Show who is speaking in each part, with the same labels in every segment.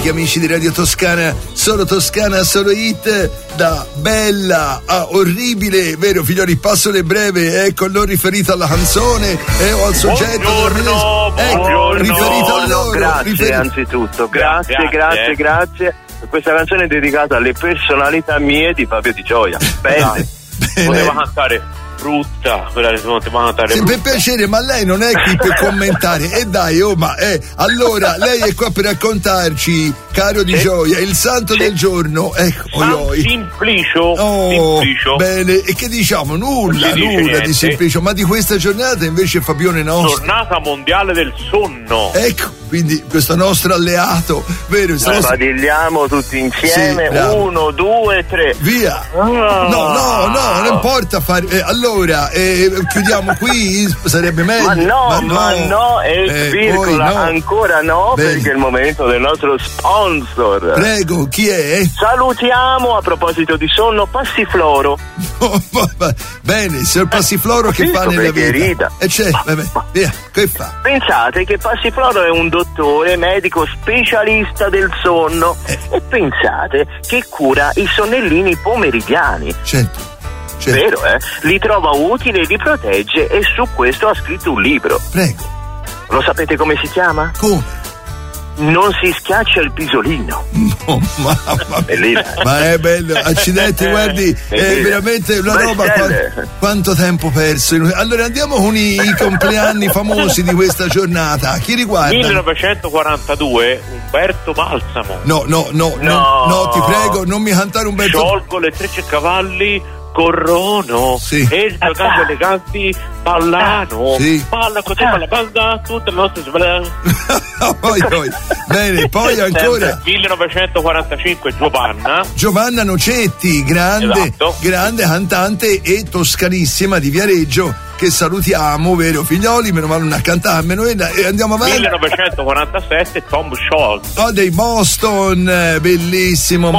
Speaker 1: fantastici amici di Radio Toscana, solo Toscana, solo hit, da bella a orribile, vero figlioli? Passo le breve, ecco, non riferito alla canzone o al soggetto.
Speaker 2: Buongiorno,
Speaker 1: riferito a loro.
Speaker 2: Grazie anzitutto, grazie. Questa canzone è dedicata alle personalità mie di Fabio Di Gioia. Bene.
Speaker 3: Poteva cantare brutta, quella che poteva cantare
Speaker 1: sì, per piacere, ma lei non è qui per commentare. E dai, allora lei è qua per raccontarci, caro Di Gioia, il santo del giorno. Ecco,
Speaker 3: Simplicio.
Speaker 1: Simplicio. Bene, e che diciamo? Nulla di Simplicio, ma di questa giornata invece Fabione nostro.
Speaker 3: Giornata mondiale del sonno.
Speaker 1: Ecco, quindi questo nostro alleato, vero?
Speaker 2: Sbadigliamo tutti insieme. Sì, 1, 2, 3.
Speaker 1: Via. No, non importa fare. Allora, chiudiamo qui, sarebbe meglio.
Speaker 2: Ma no, e virgola, ancora no. Bene. Perché è il momento del nostro sponsor.
Speaker 1: Prego, chi è?
Speaker 2: Salutiamo, a proposito di sonno, Passifloro.
Speaker 1: Bene, signor Passifloro, che fa nella vita? Via, che fa?
Speaker 2: Pensate che Passifloro è un dottore medico specialista del sonno e pensate che cura i sonnellini pomeridiani.
Speaker 1: Certo.
Speaker 2: Vero, li trova utili e li protegge, e su questo ha scritto un libro.
Speaker 1: Prego.
Speaker 2: Lo sapete come si chiama?
Speaker 1: Come?
Speaker 2: Non si schiaccia il pisolino.
Speaker 1: No, mamma mia. Ma è bello, accidenti, guardi, è veramente una roba. Quanto tempo perso. Allora andiamo con i compleanni famosi di questa giornata. Chi riguarda?
Speaker 3: 1942, Umberto Balsamo.
Speaker 1: No, ti prego, non mi cantare Umberto.
Speaker 3: Sciolgo le 13 cavalli, corrono,
Speaker 1: sì.
Speaker 3: E il salgando eleganti ballano,
Speaker 1: sì.
Speaker 3: Balla così con la banda, tutte le nostre
Speaker 1: poi. Bene, poi ancora
Speaker 3: 1945
Speaker 1: Giovanna Nocetti, grande cantante e toscanissima di Viareggio, che salutiamo, vero figlioli, meno male non a cantarmelo, e andiamo avanti.
Speaker 3: 1947 Tom Scholz
Speaker 1: dei Boston, bellissimo.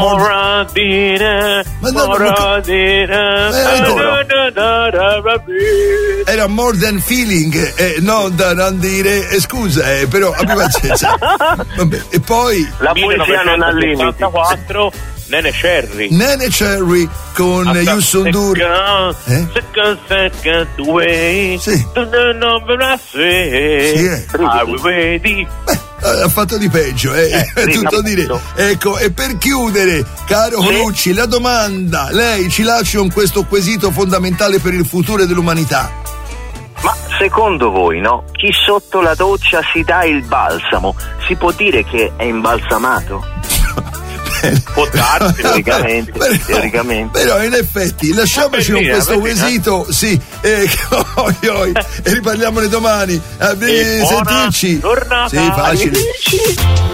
Speaker 1: Era More Than Feeling, non da non dire, scusa, però abbi pazienza. Vabbè, e poi
Speaker 2: la poesia non ha limiti.
Speaker 3: 1974 Nene Cherry
Speaker 1: con Yusundur.
Speaker 3: Sì.
Speaker 1: Ha fatto di peggio, tutto dire. Ecco, e per chiudere, caro Colucci, la domanda, lei ci lascia con questo quesito fondamentale per il futuro dell'umanità.
Speaker 2: Ma secondo voi, no? Chi sotto la doccia si dà il balsamo, si può dire che è imbalsamato?
Speaker 3: Può darsi
Speaker 2: teoricamente.
Speaker 1: Però in effetti lasciamoci con questo quesito, sì, e riparliamone domani. Sentirci.
Speaker 3: Giornata.
Speaker 1: Sì, facile.